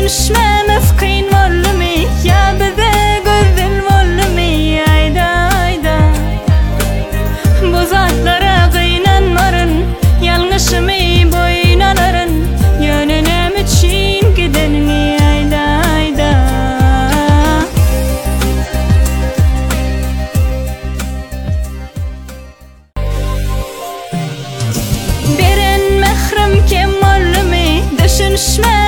düşünüşmemiz kıyın oldu mu? Ya bize gözüm oldu mu? Ayda ayda bu zatlara kıynanmarın, yanlışımı boynaların, yönünem için gidenini ayda ayda. Beren mehrim kim oldu mu? Düşünüşme